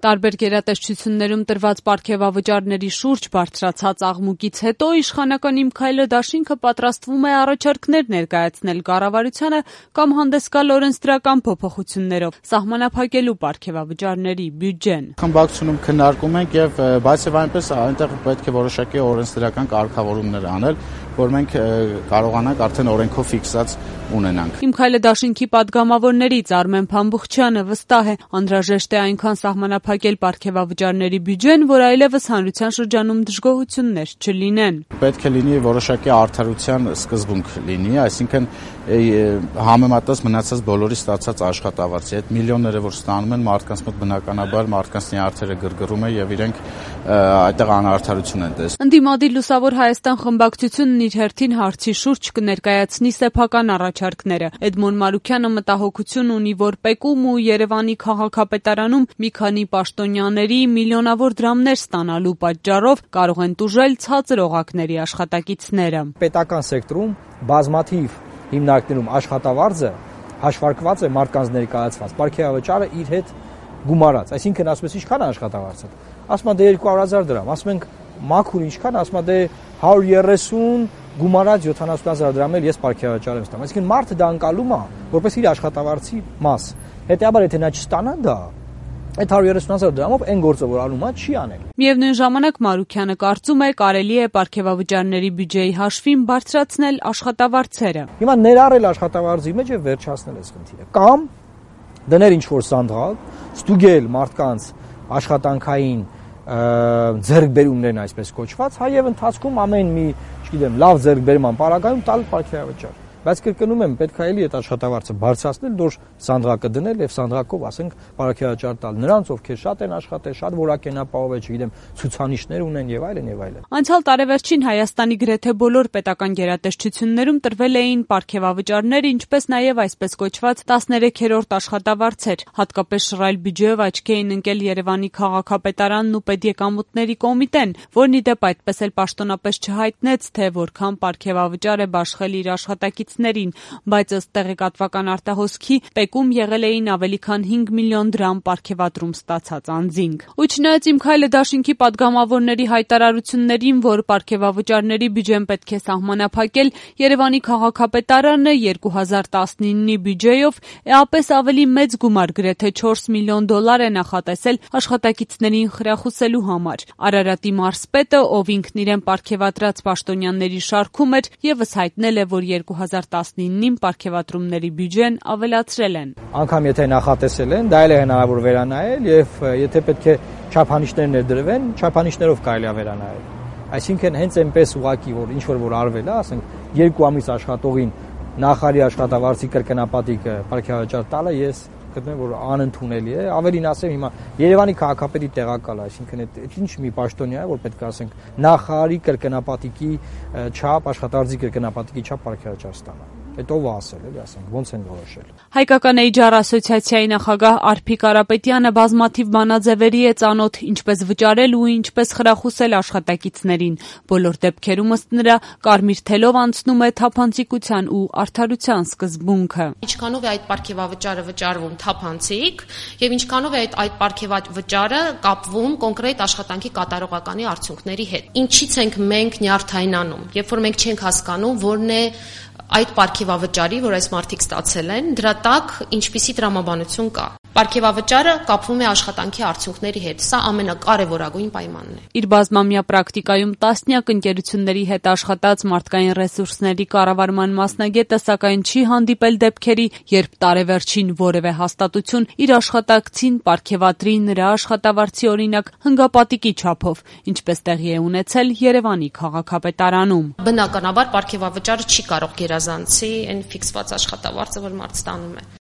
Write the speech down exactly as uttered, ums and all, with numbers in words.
Տարբեր գերատեսչություններում տրված պարգևավճարների շուրջ բարձրացած աղմուկից հետո իշխանական Իմ քայլը դաշինքը պատրաստվում է առաջարկներ ներկայացնել կառավարությանը կամ հանդես գալ օրենսդրական փոփոխություններով, սահմանափակելու պարգևավճարների բյուջեն։ Խմբակցությունում քննարկում ենք եւ բայց եւ այնպես այնտեղ պետք է որոշակի օրենսդրական կարգավորումներ անել, որ մենք կարողանանք արդեն օրենքով ֆիքսած ունենանք։ Իմ քայլը դաշինքի падգամավորներից Արմեն Փամբուխչյանը վստահ է, անհրաժեշտ է այնքան սահմանափակել պարգևավճարների բյուջեն, որ այլևս հանրության շրջանում դժգոհություններ չլինեն։ Պետք է լինի որոշակի արդարության սկզբունք լինի, այսինքն համեմատած մնացած բոլորի ստացած աշխատավարձի հետ միլիոնները որ ստանում են մարդկանց մոտ բնականաբար մարդկանց նյարդերը գրգռում է եւ իրենք այդտեղ անարդարություն են տեսնում։ Ընդդիմադիր Լուսավոր Հայաստան խմբակցությունն իր հերթին հարցի շուրջ կներկայացնի սեփական առաջարկները։ Էդմոն Մարուքյանը մտահոգություն ունի, որ Պեկում ու Երևանի քաղաքապետարանում մի քանի պաշտոնյաների միլիոնավոր դրամներ ստանալու պատճառով կարող են տուժել ցածր օղակների աշխատակիցները։ Պետական սեկտորում բազմաթիվ հիմնարկներում աշխատավարձը հաշվարկված է մարդկանց ներկայացված, պարգևավճարը իր հետ գումարած, այսինքն ասում ես ինչքան է աշխատավարձը, ասում է դե երկու հարյուր հազար դրամ, ասում ենք մաքուր ինչքան, ասում է դե հարյուր երեսուն գումարած յոթանասուն հազար դրամ էլ ես պարգևավճար եմ ստանում, այսինքն մարդը դա անցալում է որպես իր աշխատավարձի մաս, հետեւաբար եթե նա չստանա դա այդ հարյուր երեսուն հազար դրամով այն գործը որ անում է չի անել։ Միևնույն ժամանակ Մարուքյանը կարծում է կարելի է պարգևավճարների բյուջեի հաշվին բարձրացնել աշխատավարձերը։ Հիմա ներառել աշխատավարձի մեջ եւ վերջացնել այս խնդիրը կամ դնել ինչ-որ սանդղակ, ստուգել մարդկանց աշխատանքային ձեռքբերումներն այսպես կոչված, հայ եւ ընթացքում ամեն մի, չգիտեմ, լավ ձեռքբերման պարագայում տալ պարգևավճար։ Բայց կրկնում եմ, պետք է էլի այդ աշխատավարձը բարձրացնել, դոր սանդղակը դնել եւ սանդղակով, ասենք, պարգևավճար տալ նրանց, ովքեր շատ են աշխատել, շատ որակ են ապահովել, չգիտեմ, ցուցանիշներ ունեն եւ այլն եւ այլն։ Անցյալ տարեվերջին Հայաստանի գրեթե բոլոր պետական գերատեսչություններում տրվել էին պարգևավճարներ, ինչպես նաեւ այսպես կոչված տասներեքերորդ աշխատավարձեր։ Հատկապես շռայլ բյուջեով աչքի էին ընկել Երևանի քաղաքապետարանն ու պետեկամուտների կոմիտեն, որն ի դեպ այդպես էլ պաշտոնապես չհայտնեց, թե որքան պարգևավճար է բաշխել իր աշխատակից բայց ըստ տեղեկատվական արտահոսքի Պեկում եղել էին ավելի քան հինգ միլիոն դրամ պարգևատրում ստացած անձինք։ Ու չնայած Իմ քայլը դաշինքի падգամավորների հայտարարություններին, որ պարգևավճարների բյուջեն պետք է սահմանափակել, Երևանի քաղաքապետարանը երկու հազար տասնինի բյուջեով էապես ավելի մեծ գումար գրեթե չորս միլիոն դոլար է նախատեսել աշխատակիցներին խրախուսելու համար։ Արարատի մարզպետը, ով ինքն իրեն պարգևատրած պաշտոնյաների շարքում էր, ևս հայտնել է, որ երկու հազար տասնինին պարգևատրումների բյուջեն ավելացրել են։ Անկամ եթե նախատեսել են, դա էլ է հնարավոր վերանայել եւ եթե պետք է չափանիշներ ներդրվեն, չափանիշներով կարելի է վերանայել։ Այսինքն հենց այնպես ուղակի որ ինչ որ որ արվել է, ասենք երկու ամիս աշխատողին նախարարի աշխատավարձի կրկնապատիկ պարգևավճար տալը ես գտնում որ անընդունելի է, ավելին ասեմ հիմա Երևանի քաղաքապետի տեղակալ, այսինքն այդ ինչ մի պաշտոնյա է, որ պետք է ասենք նախարարի կրկնապատիկի չափ, աշխատավարձի կրկնապատիկի չափ պարգևավճար ստանա։ Այդ ով է ասել, էլի ասենք, ոնց են որոշել։ Հայկական Էյչ Ար ասոցիացիայի նախագահ Արփիկ Կարապետյանը բազմաթիվ բանաձևերի է ծանոթ, ինչպես վճարել ու ինչպես խրախուսել աշխատակիցներին։ Բոլոր դեպքերում ըստ նրա կարմիր թելով անցնում է թափանցիկության ու արդարության սկզբունքը։ Ինչքանով է այդ պարգևավճարը վճարվում թափանցիկ եւ ինչքանով է այդ այդ պարգևավճարը կապվում կոնկրետ աշխատանքի կատարողականի արդյունքների հետ։ Ինչից ենք մենք նյարդայնանում, երբ որ մենք չենք հասկանում, որն է այդ պարգևավճարի, որ այս մարդիկ ստացել են, դրա տակ ինչպիսի տրամաբանություն կա։ Պարգևավճարը կապվում է աշխատանքի արդյունքների հետ։ Սա ամենակարևորագույն պայմանն է։ Իր բազմամյա պրակտիկայում տասնյակ ընկերությունների հետ աշխատած մարդկային ռեսուրսների կառավարման մասնագետը սակայն չի հանդիպել դեպքերի, երբ տարեվերջին որևէ հաստատություն իր աշխատակցին պարգևատրի նրա աշխատավարձի օրինակ հնգապատիկի չափով, ինչպես տեղի է ունեցել Երևանի քաղաքապետարանում։ Բնականաբար պարգևավճարը չի կարող գերազանցի այն ֆիքսված աշխատավարձը, որ մարդ ստանում է։